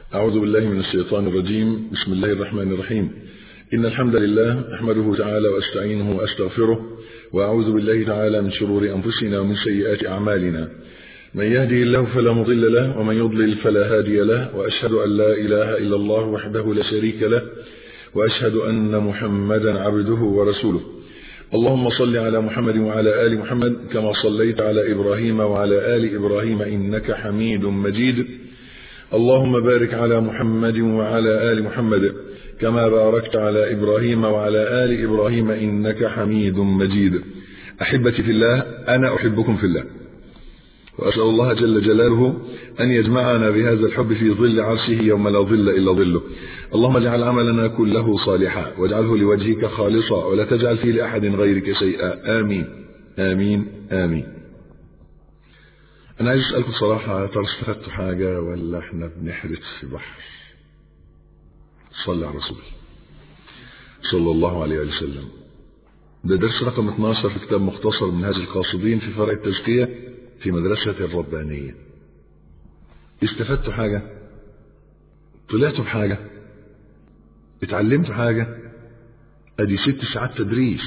أعوذ بالله من الشيطان الرجيم. بسم الله الرحمن الرحيم. إن الحمد لله أحمده تعالى وأستعينه وأستغفره، وأعوذ بالله تعالى من شرور أنفسنا ومن سيئات أعمالنا. من يهده الله فلا مضل له، ومن يضلل فلا هادي له، وأشهد أن لا إله إلا الله وحده لا شريك له، وأشهد أن محمدا عبده ورسوله. اللهم صل على محمد وعلى آل محمد كما صليت على إبراهيم وعلى آل إبراهيم إنك حميد مجيد. اللهم بارك على محمد وعلى آل محمد كما باركت على إبراهيم وعلى آل إبراهيم إنك حميد مجيد. أحبتي في الله، أنا أحبكم في الله، وأسأل الله جل جلاله أن يجمعنا بهذا الحب في ظل عرشه يوم لا ظل إلا ظله. اللهم اجعل عملنا كله صالحا، واجعله لوجهك خالصا، ولا تجعل فيه لأحد غيرك شيئا. آمين آمين آمين. أنا عايز أسألكم صراحة، ترى استفدتوا حاجة ولا احنا بنحرث في بحر؟ صلى على رسول صلى الله عليه وسلم. ده درس رقم 12 في كتاب مختصر منهاج القاصدين في فرع التزكية في مدرسة الربانية. استفدتوا حاجة؟ طلعتوا بحاجة؟ اتعلمتوا حاجة؟ ادي 6 ساعات تدريس،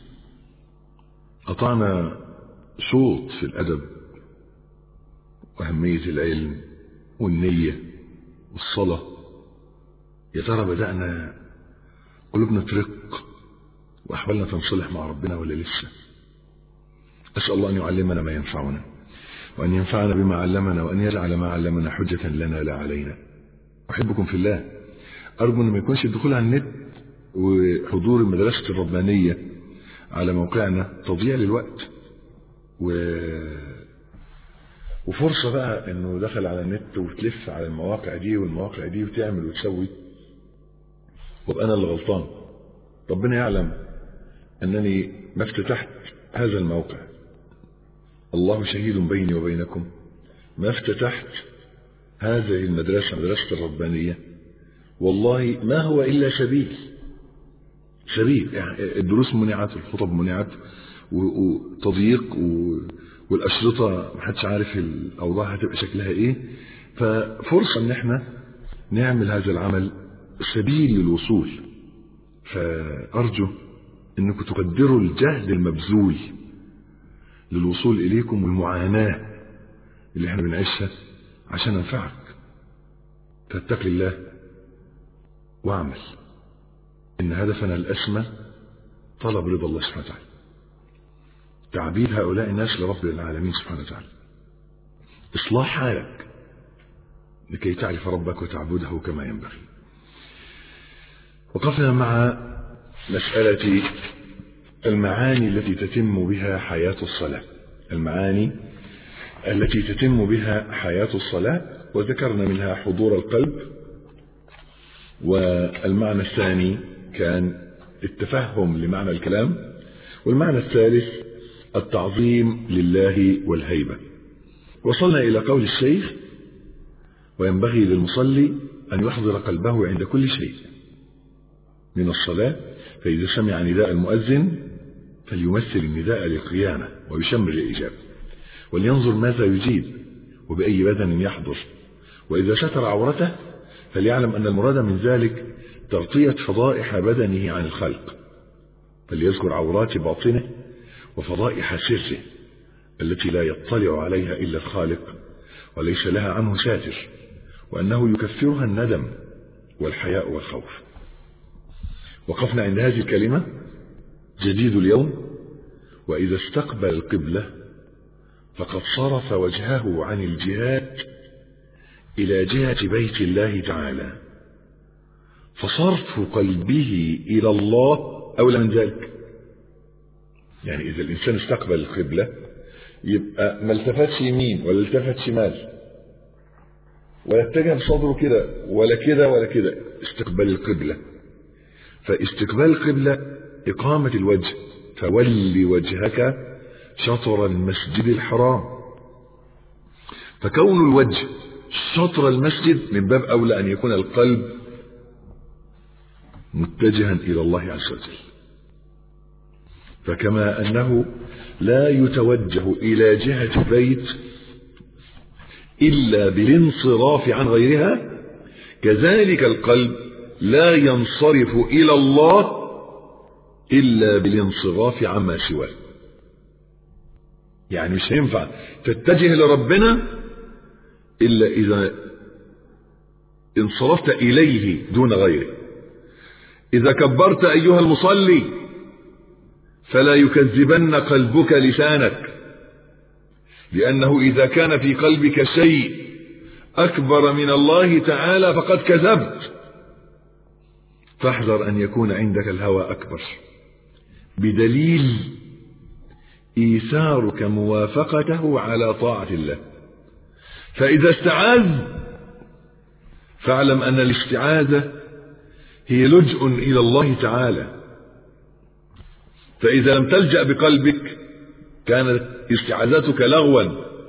قطعنا شوط في الأدب وأهمية العلم والنية والصلاة. يا ترى بدأنا قلوبنا ترق وأحوالنا تنصلح مع ربنا ولا لسه؟ أسأل الله أن يعلمنا ما ينفعنا، وأن ينفعنا بما علمنا، وأن يجعل ما علمنا حجة لنا لا علينا. أحبكم في الله. أرجو أن ما يكونش الدخول على النت وحضور المدرسة الربانية على موقعنا تضييع للوقت وفرصة بقى انه دخل على النت وتلف على المواقع دي والمواقع دي وتعمل وتسوي، وابقى انا اللي غلطان. ربنا يعلم انني ما افتتحت هذا الموقع، الله شهيد بيني وبينكم، ما افتتحت هذه المدرسة، مدرسة الربانية، والله ما هو الا سبيل يعني الدروس منعت والخطب منعت وتضييق والأشرطة محدش عارف الأوضاع هتبقى شكلها إيه. ففرصة إن احنا نعمل هذا العمل سبيل للوصول. فأرجو إنكم تقدروا الجهد المبذول للوصول إليكم والمعاناة اللي احنا بنعيشها عشان ننفعك. فاتقي الله واعمل، إن هدفنا الأسمى طلب رضا الله سبحانه وتعالى، تعبيد هؤلاء الناس لرب العالمين سبحانه وتعالى، إصلاح حالك لكي تعرف ربك وتعبده كما ينبغي. وقفنا مع مسألة المعاني التي تتم بها حياة الصلاة، المعاني التي تتم بها حياة الصلاة، وذكرنا منها حضور القلب، والمعنى الثاني كان التفهم لمعنى الكلام، والمعنى الثالث التعظيم لله والهيبة. وصلنا إلى قول الشيخ: وينبغي للمصلي أن يحضر قلبه عند كل شيء من الصلاة، فإذا سمع نداء المؤذن فليمثل النداء للقيامة ويشمر الإجابة، ولينظر ماذا يجيب وبأي بدن يحضر، وإذا ستر عورته فليعلم أن المراد من ذلك تغطية فضائح بدنه عن الخلق، فليذكر عورات باطنه وفضائح سره التي لا يطلع عليها إلا الخالق وليس لها عنه ساتر، وأنه يكفرها الندم والحياء والخوف. وقفنا عند هذه الكلمة: جديد اليوم وإذا استقبل القبلة فقد صرف وجهه عن الجهاد إلى جهة بيت الله تعالى، فصرف قلبه إلى الله أولى من ذلك. يعني إذا الإنسان استقبل القبلة يبقى ما التفتش يمين ولا التفت شمال ولا اتجه بصدره كده ولا كده ولا كده، استقبال القبلة. فاستقبال القبلة إقامة الوجه، فولي وجهك شطر المسجد الحرام. فكون الوجه شطر المسجد من باب أولى أن يكون القلب متجها إلى الله عز وجل. فكما أنه لا يتوجه إلى جهة بيت إلا بالانصراف عن غيرها، كذلك القلب لا ينصرف إلى الله إلا بالانصراف عما سواه. يعني مش هينفع تتجه لربنا إلا إذا انصرفت إليه دون غيره. إذا كبرت أيها المصلي فلا يكذبن قلبك لسانك، لأنه إذا كان في قلبك شيء أكبر من الله تعالى فقد كذبت. فاحذر أن يكون عندك الهوى أكبر، بدليل إيثارك موافقته على طاعة الله. فإذا استعاذ فاعلم أن الاستعاذة هي لجأ إلى الله تعالى، فإذا لم تلجأ بقلبك كانت استعاذتك لغوا.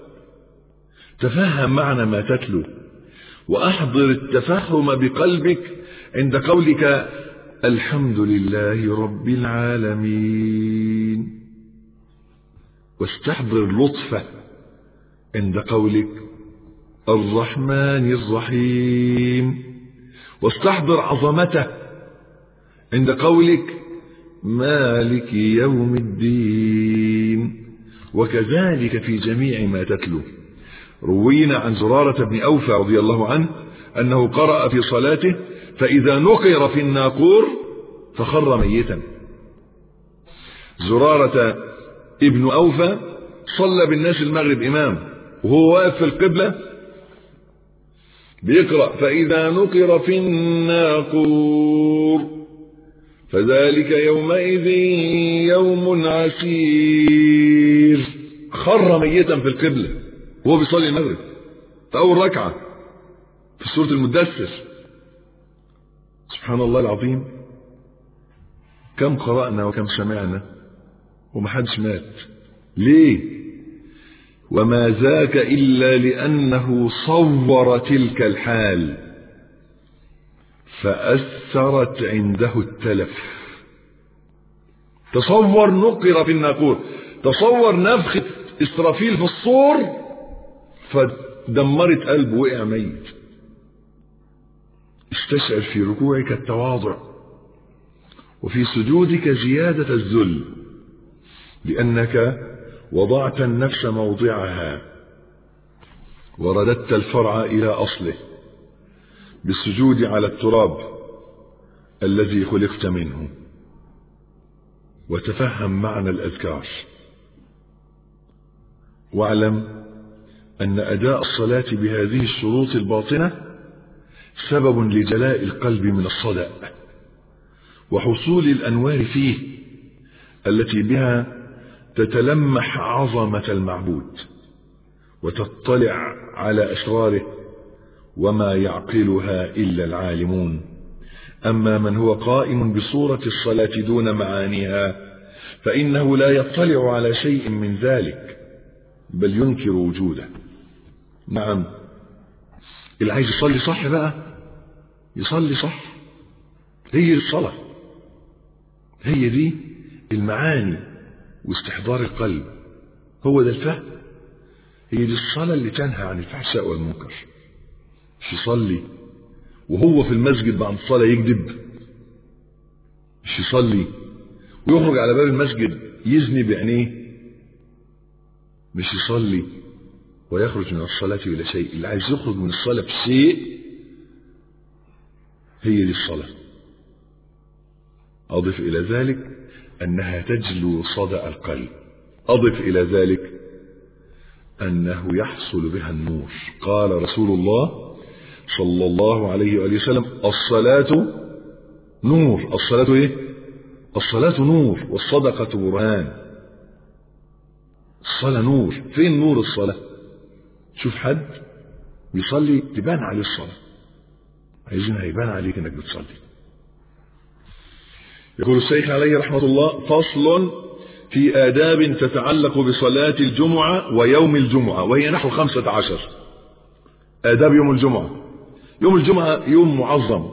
تفهم معنى ما تتلو، وأحضر التفهم بقلبك عند قولك الحمد لله رب العالمين، واستحضر لطفه عند قولك الرحمن الرحيم، واستحضر عظمته عند قولك مالك يوم الدين. وكذلك في جميع ما تتلو. روينا عن زرارة بن أوفى رضي الله عنه أنه قرأ في صلاته فإذا نقر في الناقور فخر ميتا. زرارة ابن أوفى صلى بالناس المغرب إمام، وهو واقف في القبلة بيقرأ فإذا نقر في الناقور فذلك يومئذ يوم عسير. خر ميتا في القبلة وهو بيصلي المغرب في أول ركعة في سورة المدثر. سبحان الله العظيم، كم قرأنا وكم سمعنا ومحدش مات. ليه؟ وما ذاك إلا لأنه صور تلك الحال فأثرت عنده التلف. تصور نقر في الناقور، تصور نفخة إسرافيل في الصور فدمرت قلبه وقع ميت. استشعر في ركوعك التواضع وفي سجودك زيادة الذل، لأنك وضعت النفس موضعها ورددت الفرع إلى أصله بالسجود على التراب الذي خلقت منه. وتفهم معنى الأذكار، واعلم أن أداء الصلاة بهذه الشروط الباطنة سبب لجلاء القلب من الصدأ وحصول الأنوار فيه التي بها تتلمح عظمة المعبود وتطلع على أسراره وما يعقلها إلا العالمون. أما من هو قائم بصورة الصلاة دون معانيها فإنه لا يطلع على شيء من ذلك بل ينكر وجوده. نعم، اللي عايز يصلي صح بقى يصلي صح. هي الصلاة، هي دي المعاني واستحضار القلب، هو ده الفهم. هي دي الصلاة اللي تنهى عن الفحشاء والمنكر. مش يصلي وهو في المسجد بعد الصلاة يكذب، مش يصلي ويخرج على باب المسجد يزني بعينيه، مش يصلي ويخرج من الصلاة إلى شيء. اللي عايز يخرج من الصلاة بشيء هي دي الصلاة. أضف إلى ذلك أنها تجلو صدأ القلب، أضف إلى ذلك أنه يحصل بها النور. قال رسول الله صلى الله عليه وآله وسلم الصلاة نور. الصلاة إيه؟ الصلاة نور والصدقة برهان. الصلاة نور. فين نور الصلاة؟ شوف حد بيصلي تبان عليه الصلاة، عايزينها يبان عليك انك بتصلي. يقول الشيخ عليه رحمة الله فصل في آداب تتعلق بصلاة الجمعة ويوم الجمعة، وهي نحو 15 آداب يوم الجمعة. يوم الجمعة يوم معظم،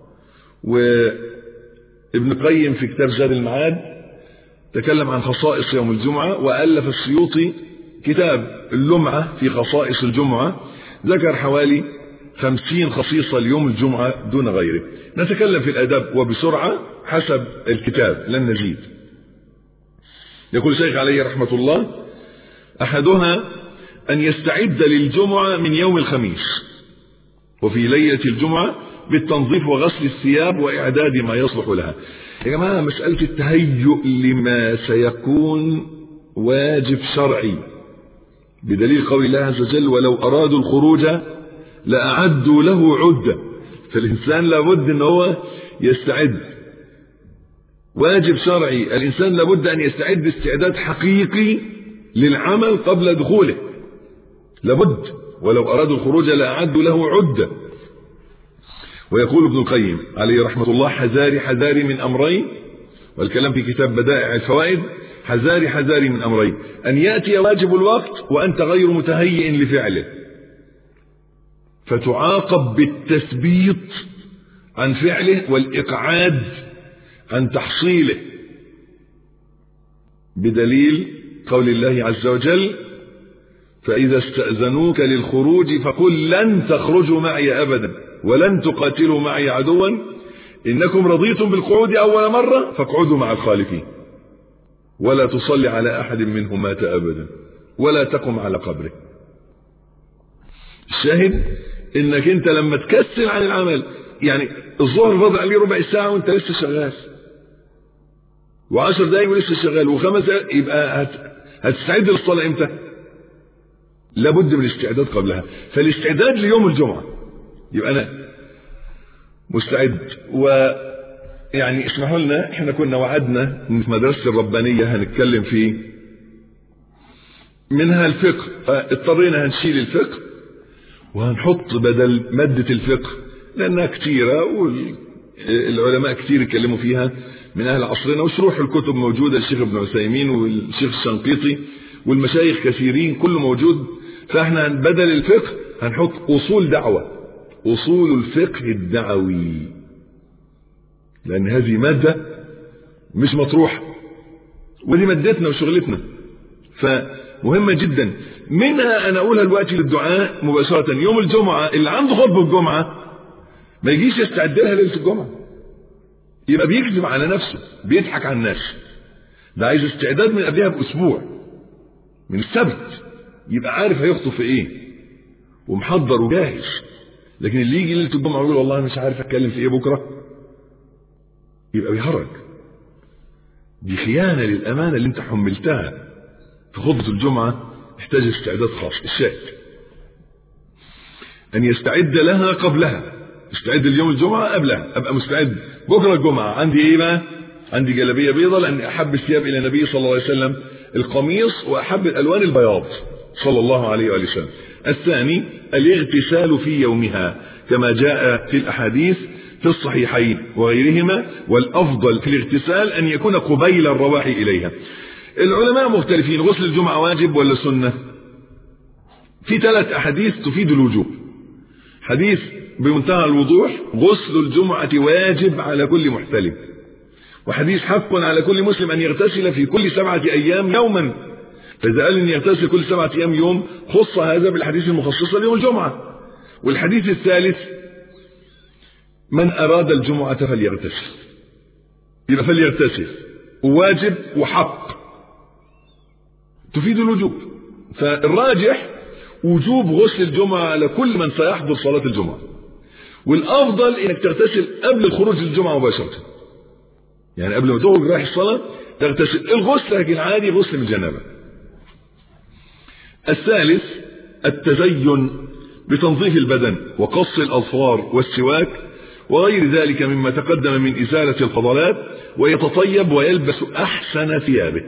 وابن القيم في كتاب زاد المعاد تكلم عن خصائص يوم الجمعة، وألف السيوطي كتاب اللمعة في خصائص الجمعة، ذكر حوالي 50 خصيصة ليوم الجمعة دون غيره. نتكلم في الآداب وبسرعة حسب الكتاب لن نزيد. يقول الشيخ عليه رحمة الله: أحدها أن يستعد للجمعة من يوم الخميس وفي ليلة الجمعة بالتنظيف وغسل الثياب وإعداد ما يصلح لها. يا جماعة مسألة التهيؤ لما سيكون واجب شرعي بدليل قول الله عز وجل: ولو أرادوا الخروج لأعدوا له عدة. فالإنسان لابد أن هو يستعد، واجب شرعي. الإنسان لابد أن يستعد استعداد حقيقي للعمل قبل دخوله، لابد. ولو أرادوا الخروج لأعدوا له عدة. ويقول ابن القيم عليه رحمة الله: حذاري من أمرين، والكلام في كتاب بدائع الفوائد: حذاري من أمرين، أن يأتي واجب الوقت وأنت غير متهيئ لفعله فتعاقب بالتثبيط عن فعله والإقعاد عن تحصيله، بدليل قول الله عز وجل: فإذا استأذنوك للخروج فقل لن تخرجوا معي أبدا ولن تقاتلوا معي عدوا إنكم رضيتم بالقعود أول مرة فاقعدوا مع الخالفين ولا تصلي على أحد منهم مات أبدا ولا تقم على قبره. الشاهد إنك أنت لما تكسل عن العمل، يعني الظهر فاضل عليه ربع ساعة وأنت لسه شغال، و10 دقايق ولسه شغال، و5 دقايق، يبقى هتستعد للصلاة إمتى؟ لابد من الاستعداد قبلها. فالاستعداد ليوم الجمعة يبقى أنا مستعد. ويعني اسمحوا لنا، احنا كنا وعدنا في مدرسة الربانية هنتكلم فيه منها الفقه، فاضطرينا هنشيل الفقه وهنحط بدل مادة الفقه لأنها كتيرة والعلماء كتير يتكلموا فيها من أهل عصرنا، وشروح الكتب موجودة، الشيخ ابن عثيمين والشيخ الشنقيطي والمشايخ كثيرين كله موجود. فاحنا بدل الفقه هنحط أصول دعوة، أصول الفقه الدعوي، لأن هذه مادة مش مطروحة ودي مادتنا وشغلتنا فمهمة جدا. منها أنا أقولها دلوقتي للدعاء مباشرة: يوم الجمعة اللي عنده خطبة الجمعة ما يجيش يستعد لها ليلة الجمعة، يبقى بيكذب على نفسه، بيضحك على الناس. ده عايز استعداد من قبلها بأسبوع، من السبت يبقى عارف هيخطب في ايه ومحضر وجاهز. لكن اللي يجي ليلة الجمعة ويقول والله مش عارف اتكلم في ايه بكرة، يبقى بيهرج. دي خيانة للأمانة اللي انت حملتها في خطبة الجمعة، تحتاج استعداد خاص. الشاهد أن يستعد لها قبلها، استعد اليوم الجمعة قبلها، أبقى مستعد بكرة الجمعة عندي إيه بقى؟ عندي جلابية بيضة، لأن أحب الثياب إلى النبي صلى الله عليه وسلم القميص، وأحب الألوان البياض صلى الله عليه وآله وسلم. الثاني الاغتسال في يومها كما جاء في الأحاديث في الصحيحين وغيرهما، والأفضل في الاغتسال أن يكون قبيل الرواح إليها. العلماء مختلفين، غسل الجمعة واجب ولا سنة؟ في 3 أحاديث تفيد الوجوب. حديث بمنتهى الوضوح: غسل الجمعة واجب على كل محتلم. وحديث: حق على كل مسلم أن يغتسل في كل 7 أيام يوما. فإذا قال أن يغتسل كل 7 أيام يوم، خص هذا بالحديث المخصصة ليوم الجمعة. والحديث الثالث: من أراد الجمعة فليغتسل. يبقى فليغتسل واجب وحق، تفيد الوجوب. فالراجح وجوب غسل الجمعة على كل من سيحضر صلاة الجمعة، والأفضل إنك تغتسل قبل الخروج للجمعة مباشرة، يعني قبل ما تخرج رايح الصلاة تغتسل. الغسل لكن عادي، غسل من جنابة. الثالث التزين بتنظيف البدن وقص الأظفار والسواك وغير ذلك مما تقدم من إزالة الفضلات، ويتطيب ويلبس أحسن ثيابه.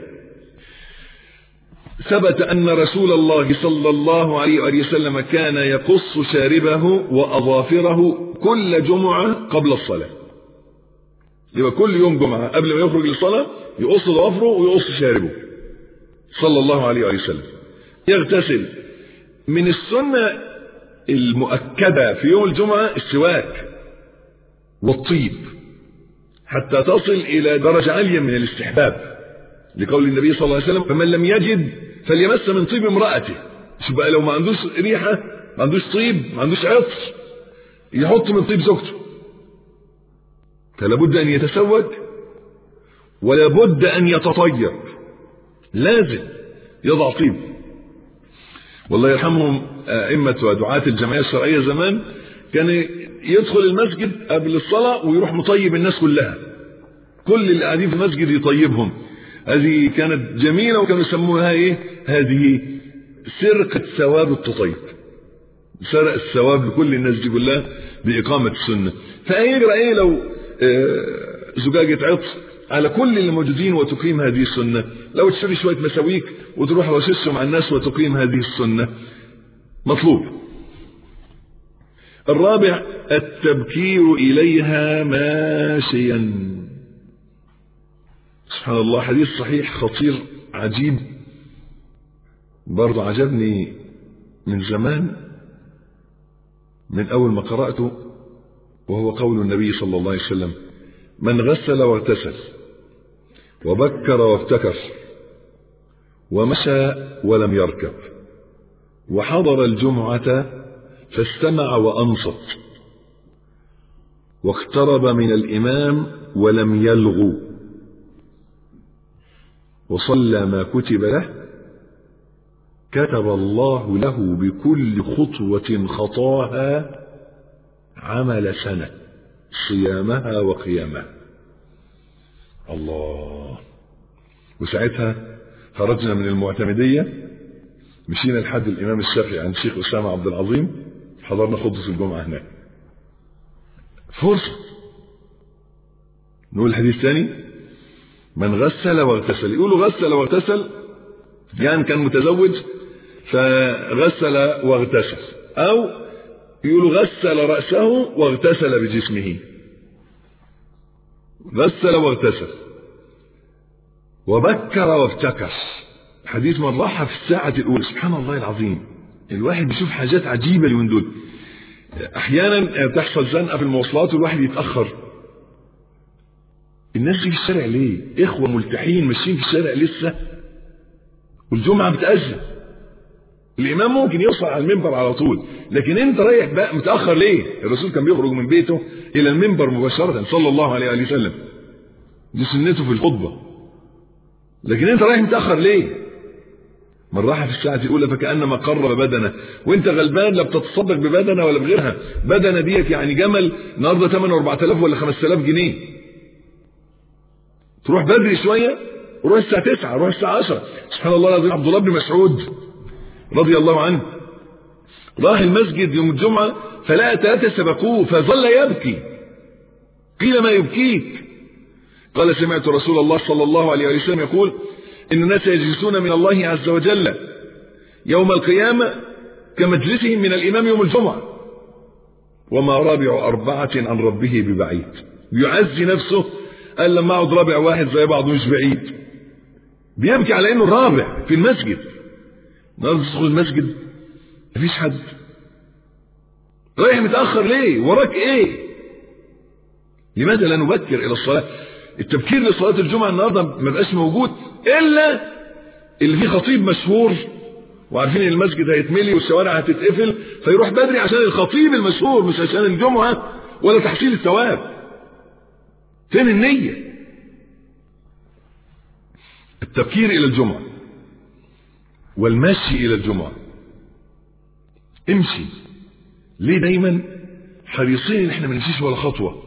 ثبت أن رسول الله صلى الله عليه وسلم كان يقص شاربه وأظافره كل جمعة قبل الصلاة. يبقى كل يوم جمعة قبل ما يخرج للصلاة يقص ظفره ويقص شاربه صلى الله عليه وسلم. يغتسل. من السنة المؤكدة في يوم الجمعة السواك والطيب حتى تصل إلى درجة عالية من الاستحباب، لقول النبي صلى الله عليه وسلم: فمن لم يجد فليمس من طيب امرأته. شو بقى لو ما عندوش ريحة، ما عندوش طيب، ما عندوش عطر، يحط من طيب زوجته، فلا بد أن يتسوق ولا بد أن يتطيب، لازم يضع طيب. والله يرحمهم أئمة ودعاة الجمعية الشرعية زمان، كان يدخل المسجد قبل الصلاة ويروح مطيب الناس كلها، كل اللي قاعدين في المسجد يطيبهم. هذه كانت جميلة، وكانوا يسموها ايه؟ هذه سرقة ثواب التطيب، سرق الثواب لكل الناس دي كلها بإقامة السنة. فيجرى ايه لو زجاجة عطر على كل اللي موجودين وتقيم هذه السنة؟ لو تشتري شوية مساويك وتروح رششهم على الناس وتقيم هذه السنة، مطلوب. الرابع التبكير إليها ماشيا. سبحان الله، حديث صحيح خطير عجيب، برضو عجبني من زمان من أول ما قرأته، وهو قول النبي صلى الله عليه وسلم: من غسل واغتسل وبكر وابتكر ومشى ولم يركب وحضر الجمعة فاستمع وأنصت واقترب من الإمام ولم يلغو وصلى ما كتب له، كتب الله له بكل خطوة خطاها عمل سنة صيامها وقيامها. الله. وساعتها خرجنا من المعتمدية، مشينا لحد الإمام الشافعي عند الشيخ أسامة عبد العظيم، حضرنا خطبة الجمعة هناك. فرصة نقول الحديث ثاني: من غسل واغتسل. يقولوا غسل واغتسل يعني كان متزوج فغسل واغتسل، أو يقولوا غسل رأسه واغتسل بجسمه. غسل واغتسل وبكر وابتكر، حديث من راح في الساعة الأولى. سبحان الله العظيم، الواحد بيشوف حاجات عجيبة اليومين دول. أحيانا تحصل زنقة في المواصلات والواحد يتأخر. الناس دي في الشارع ليه؟ إخوة ملتحين ماشيين في الشارع لسه والجمعة بتأذن، الإمام ممكن يوصل على المنبر على طول، لكن أنت رايح بقى متأخر ليه؟ الرسول كان بيخرج من بيته إلى المنبر مباشرة صلى الله عليه وسلم، دي سنته في الخطبة، لكن أنت رايح متأخر ليه؟ من راح في الساعة الأولى فكأنما قرب بدنه، وأنت غلبان لا بتتصدق ببدنه ولا بغيرها. بدنه ديت يعني جمل النهارده ثمنه 4000 ولا 5000 جنيه. تروح بدري شوية، روح الساعة 9، روح الساعة 10. سبحان الله العظيم، عبد الله بن مسعود رضي الله عنه راح المسجد يوم الجمعة فلقى 3 سبقوه فظل يبكي. قيل: ما يبكيك؟ قال: سمعت رسول الله صلى الله عليه وسلم يقول: إن الناس يجلسون من الله عز وجل يوم القيامة كمجلسهم من الإمام يوم الجمعة، وما رابع 4 عن ربه ببعيد. بيعزي نفسه، قال لما اقعد رابع واحد زي بعض مش بعيد. بيبكي على انه الرابع في المسجد. النهارده تدخل المسجد مفيش حد. رايح متأخر ليه؟ وراك ايه؟ لماذا لا نبكر الى الصلاة؟ التبكير لصلاة الجمعة النهارده ما بقاش موجود الا اللي فيه خطيب مشهور وعارفين ان المسجد هيتملي والشوارع هتتقفل، فيروح بدري عشان الخطيب المشهور مش عشان الجمعة ولا تحصيل الثواب. فين النية؟ التبكير الى الجمعة والمشي الى الجمعة. امشي. ليه دايما حريصين ان احنا ما نمشيش ولا خطوة؟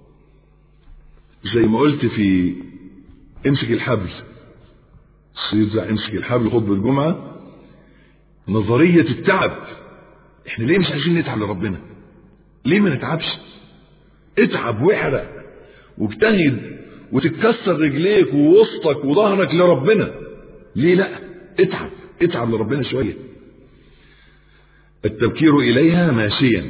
زي ما قلت في امسك الحبل، سيدنا امسك الحبل خطبة الجمعة، نظرية التعب. احنا ليه مش عايزين نتعب لربنا؟ ليه ما نتعبش؟ اتعب واحرق واجتهد وتتكسر رجليك ووسطك وظهرك لربنا. ليه لا؟ اتعب لربنا شوية. التبكير إليها ماشيا،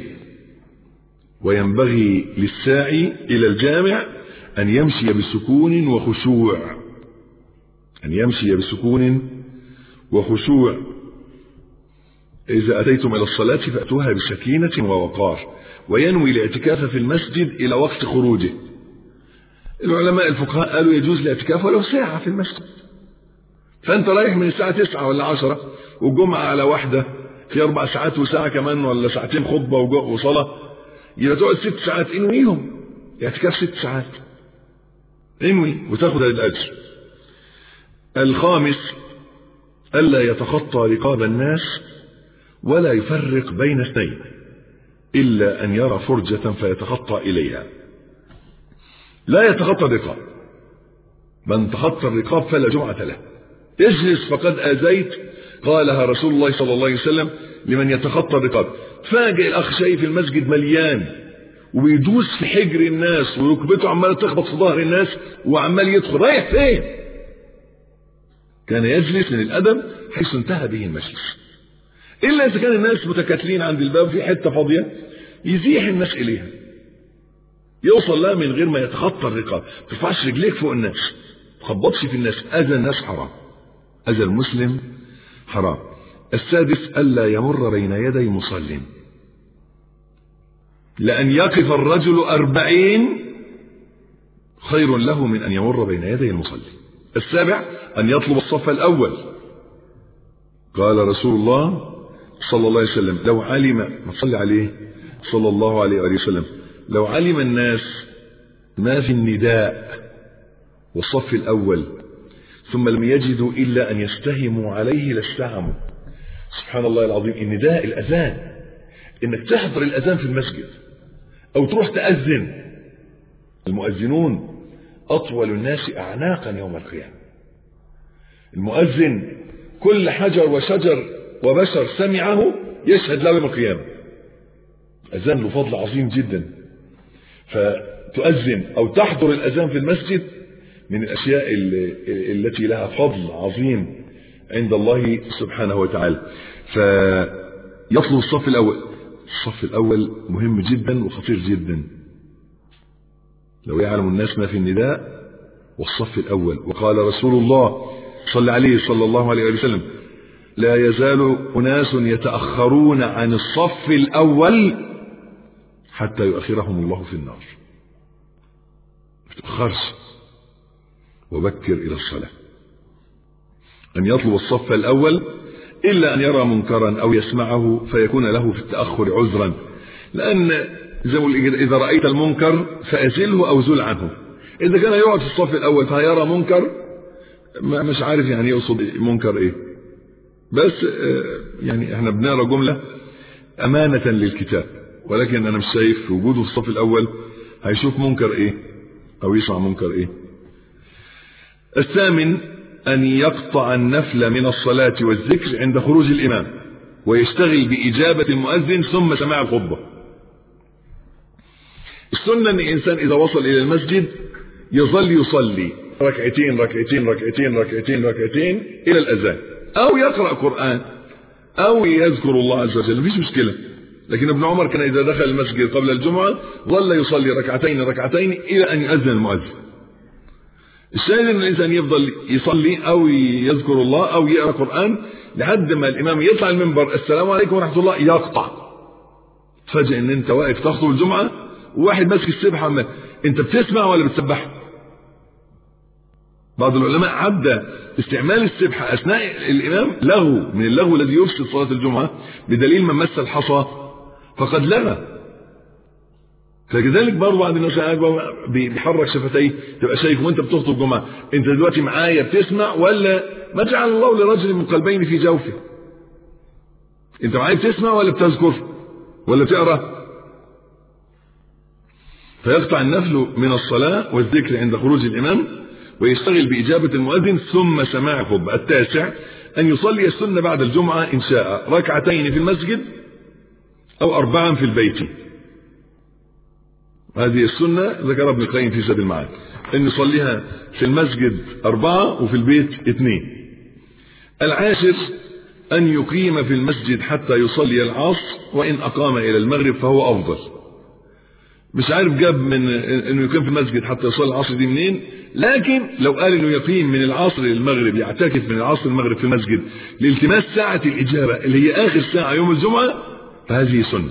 وينبغي للساعي إلى الجامع أن يمشي بسكون وخشوع. أن يمشي بسكون وخشوع. إذا أتيتم إلى الصلاة فأتوها بسكينة ووقار، وينوي الاعتكاف في المسجد إلى وقت خروجه. العلماء الفقهاء قالوا يجوز الاعتكاف ولو ساعة في المسجد. فأنت رايح من الساعة 9 ولا 10 والجمعة على 1 في 4 ساعات وساعة كمان ولا ساعتين خطبة وصلاة، يبقى تقعد 6 ساعات انويهم، اعتكاف 6 ساعات انوي وتاخد الأجر. الخامس ألا يتخطى رقاب الناس ولا يفرق بين اثنين إلا أن يرى فرجة فيتخطى إليها. لا يتخطى الرقاب، من تخطى الرقاب فلا جمعة له. اجلس فقد آذيت، قالها رسول الله صلى الله عليه وسلم لمن يتخطى الرقاب. فاجئ الأخ شايف المسجد مليان وبيدوس في حجر الناس وركبته عمالة تخبط في ظهر الناس وعمال يدخل، رايح فين؟ كان يجلس من الأدب حيث انتهى به المجلس، إلا إذا كان الناس متكاتلين عند الباب في حتة فاضية يزيح الناس إليها، يوصل لها من غير ما يتخطى الرقاب. ما ترفعش رجليك فوق الناس، ما تخبطش في الناس، أذى الناس حرام، أذى المسلم حرام. السادس ألا يمر بين يدي مصل، لأن يقف الرجل 40 خير له من أن يمر بين يدي المصلي. السابع أن يطلب الصف الأول. قال رسول الله صلى الله عليه وسلم لو علم، صلى عليه صلى الله عليه وسلم، لو علم الناس ما في النداء والصف الأول ثم لم يجدوا إلا أن يستهموا عليه لاستهموا. سبحان الله العظيم، النداء الأذان، إنك تحضر الأذان في المسجد أو تروح تأذن. المؤذنون أطول الناس أعناقا يوم القيامة. المؤذن كل حجر وشجر وبشر سمعه يشهد له يوم القيامة. أذان له فضل عظيم جدا، فتؤذن أو تحضر الأذان في المسجد من الأشياء التي لها فضل عظيم عند الله سبحانه وتعالى. فيطلب الصف الأول. الصف الأول مهم جدا وخطير جدا. لو يعلم الناس ما في النداء والصف الأول. وقال رسول الله صلى عليه صلى الله عليه وسلم لا يزال أناس يتأخرون عن الصف الأول حتى يؤخرهم الله في النار. ما تتأخرش وبكر إلى الصلاة. أن يطلب الصف الأول إلا أن يرى منكرا أو يسمعه فيكون له في التأخر عذرا، لأن زي ما إذا رأيت المنكر فأزله أو زل عنه. إذا كان يقعد في الصف الأول فيرى منكر مش عارف يعني يقصد منكر إيه، بس يعني احنا بنقرأ جملة أمانة للكتاب، ولكن أنا مش شايف وجوده في الصف الأول هيشوف منكر إيه أو يسمع منكر إيه. الثامن أن يقطع النفل من الصلاة والذكر عند خروج الإمام ويشتغل بإجابة المؤذن ثم سماع الخطبة. السنة أن الإنسان إذا وصل إلى المسجد يظل يصلي ركعتين ركعتين ركعتين ركعتين ركعتين إلى الأذان، أو يقرأ قرآن أو يذكر الله عز وجل، مفيش مشكلة. لكن ابن عمر كان إذا دخل المسجد قبل الجمعة ظل يصلي ركعتين ركعتين إلى أن يؤذن المؤذن. الشاهد أن الإنسان يفضل يصلي أو يذكر الله أو يقرأ قرآن لحد ما الإمام يطلع المنبر السلام عليكم ورحمة الله يقطع. فجأة أن أنت واقف تخطب الجمعة وواحد ماسك السبحة، أنت بتسمع ولا بتسبح؟ بعض العلماء عد استعمال السبحة أثناء الإمام لغو من اللغو الذي يفسد صلاة الجمعة، بدليل من مس الحصى فقد لغى. فكذلك برضو بعض الناس بيحرك شفتيه، تبقى شايف وانت بتخطب جمعة انت دلوقتي معايا بتسمع ولا ما جعل الله لرجل من قلبين في جوفه؟ انت معايا بتسمع ولا بتذكر ولا بتقرأ؟ فيقطع النفل من الصلاة والذكر عند خروج الإمام ويشتغل بإجابة المؤذن ثم سماع الخطبة. التاسع أن يصلي السنة بعد الجمعة إن شاء ركعتين في المسجد أو 4 في البيت. هذه السنة ذكر ابن القيم في زاد المعاد، أن يصليها في المسجد 4 وفي البيت 2. العاشر أن يقيم في المسجد حتى يصلي العصر، وإن أقام إلى المغرب فهو أفضل. مش عارف جاب من أنه يقيم في المسجد حتى يصلي العصر دي منين، لكن لو قال أنه يقيم من العصر للمغرب، يعتكف من العصر للمغرب في المسجد لالتماس ساعة الإجابة اللي هي آخر ساعة يوم الجمعة، فهذه سنة.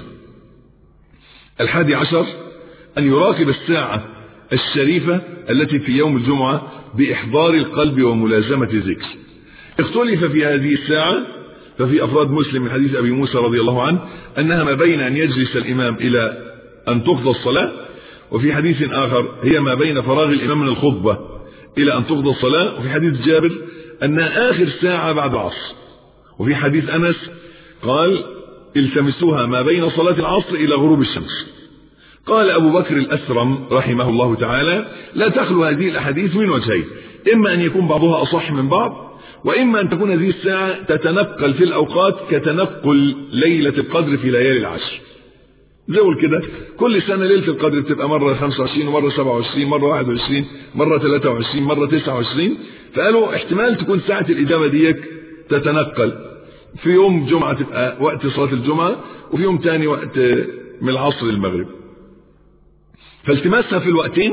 11 أن يراقب الساعة الشريفة التي في يوم الجمعة بإحضار القلب وملازمة الذكر. اختلف في هذه الساعة، ففي أفراد مسلم من حديث أبي موسى رضي الله عنه أنها ما بين أن يجلس الإمام إلى أن تقضى الصلاة. وفي حديث آخر هي ما بين فراغ الإمام من الخطبة إلى أن تقضى الصلاة. وفي حديث جابر أنها آخر ساعة بعد العصر. وفي حديث أنس قال التمسوها ما بين صلاة العصر إلى غروب الشمس. قال أبو بكر الأسرم رحمه الله تعالى لا تخلو هذه الأحاديث من وجهين، إما أن يكون بعضها أصح من بعض، وإما أن تكون هذه الساعة تتنقل في الأوقات كتنقل ليلة القدر في ليالي العشر. زي كده كل سنة ليلة القدر بتبقى مرة 25 ومرة 27 مرة 21 مرة 23 مرة 29. فقالوا احتمال تكون ساعة الإجابة ديك تتنقل، في يوم جمعة تبقى وقت صلاة الجمعة، وفي يوم تاني وقت من العصر للمغرب. فالتماسها في الوقتين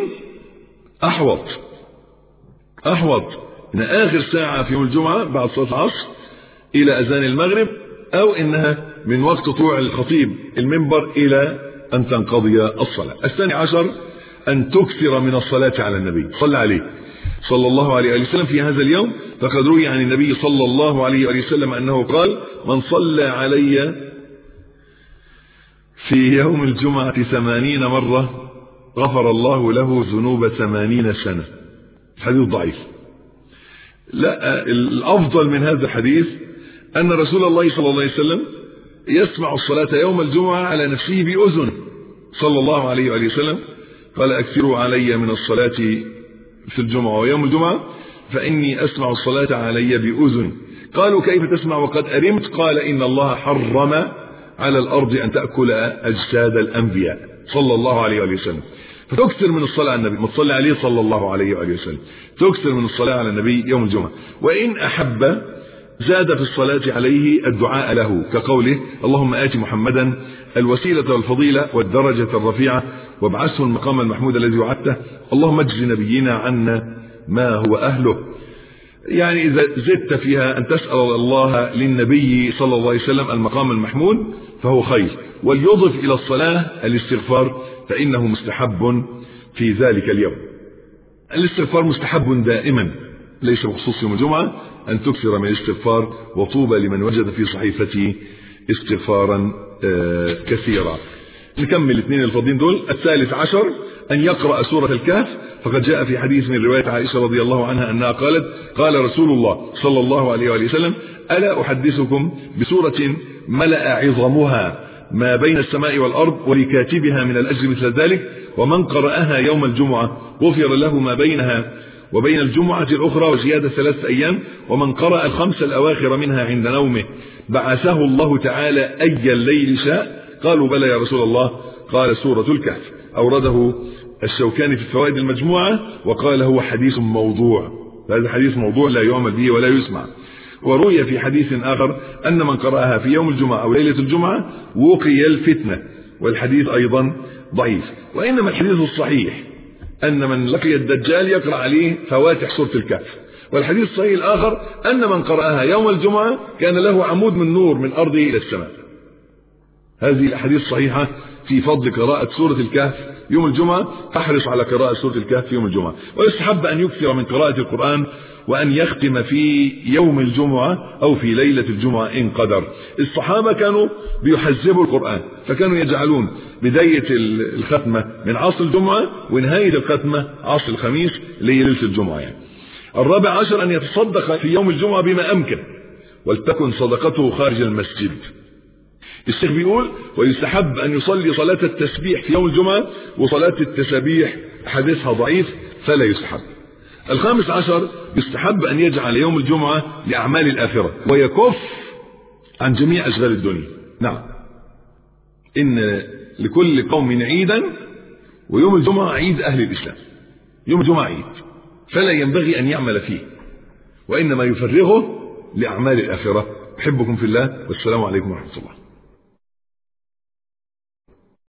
أحوط إن آخر ساعة في يوم الجمعة بعد صلاة العصر إلى أذان المغرب، أو إنها من وقت طلوع الخطيب المنبر إلى أن تنقضي الصلاة. الثاني عشر أن تكثر من الصلاة على النبي صلى عليه صلى الله عليه وسلم في هذا اليوم. فقد روي عن النبي صلى الله عليه وسلم أنه قال من صلى علي في يوم الجمعة 80 مرة غفر الله له ذنوب 80 سنة. حديث ضعيف. لا، الأفضل من هذا الحديث أن رسول الله صلى الله عليه وسلم يسمع الصلاة يوم الجمعة على نفسه بأذن صلى الله عليه وسلم. قال أكثروا علي من الصلاة في الجمعة ويوم الجمعة فإني أسمع الصلاة علي بأذن. قالوا كيف تسمع وقد أرمت؟ قال إن الله حرم على الأرض أن تأكل أجساد الأنبياء صلى الله عليه وسلم. فتكثر من الصلاة على النبي، ما تصلي عليه صلى الله عليه وسلم، تكثر من الصلاة على النبي يوم الجمعة. وإن أحب زاد في الصلاة عليه الدعاء له، كقوله اللهم آت محمدا الوسيلة والفضيلة والدرجة الرفيعة وابعثه المقام المحمود الذي وعدته اللهم اجز نبينا عنا ما هو أهله. يعني إذا زدت فيها أن تسأل الله للنبي صلى الله عليه وسلم المقام المحمود فهو خير. وليضف إلى الصلاة الاستغفار فإنه مستحب في ذلك اليوم. الاستغفار مستحب دائما ليس بخصوص يوم الجمعة، أن تكثر من الاستغفار، وطوبى لمن وجد في صحيفته استغفارا كثيرا. نكمل الاثنين الفاضلين دول. الثالث عشر أن يقرأ سورة الكهف. فقد جاء في حديث من رواية عائشة رضي الله عنها أنها قالت قال رسول الله صلى الله عليه وسلم ألا أحدثكم بسورة ملأ عظمها ما بين السماء والأرض ولكاتبها من الأجر مثل ذلك، ومن قرأها يوم الجمعة غفر له ما بينها وبين الجمعة الأخرى وزيادة 3 أيام، ومن قرأ الخمس الأواخر منها عند نومه بعثه الله تعالى أي الليل شاء. قالوا بلى يا رسول الله. قال سورة الكهف. أورده الشوكاني في الفوائد المجموعة وقال هو حديث موضوع. هذا حديث موضوع لا يعمل به ولا يسمع. وروي في حديث آخر أن من قرأها في يوم الجمعة أو ليلة الجمعة وقي الفتنة، والحديث أيضا ضعيف. وإنما الحديث الصحيح أن من لقي الدجال يقرأ عليه فواتح سورة الكهف. والحديث الصحيح الآخر أن من قرأها يوم الجمعة كان له عمود من نور من أرضه إلى السماء. هذه الأحاديث صحيحة في فضل قراءة سورة الكهف يوم الجمعة. احرص على قراءة سورة الكهف يوم الجمعة. ويستحب أن يكثر من قراءة القرآن وأن يختم في يوم الجمعة أو في ليلة الجمعة إن قدر. الصحابة كانوا بيحزبوا القرآن، فكانوا يجعلون بداية الختمة من عصر الجمعة ونهاية الختمة عصر الخميس ليلة الجمعة يعني. الرابع عشر أن يتصدق في يوم الجمعة بما أمكن، ولتكن صدقته خارج المسجد. الشيخ بيقول ويستحب أن يصلي صلاة التسبيح في يوم الجمعة، وصلاة التسبيح حديثها ضعيف فلا يستحب. الخامس عشر يستحب أن يجعل يوم الجمعة لأعمال الآخرة ويكف عن جميع أشغال الدنيا. نعم، إن لكل قوم عيدا، ويوم الجمعة عيد أهل الإسلام. يوم الجمعة عيد فلا ينبغي أن يعمل فيه، وإنما يفرغه لأعمال الآخرة. أحبكم في الله، والسلام عليكم ورحمة الله.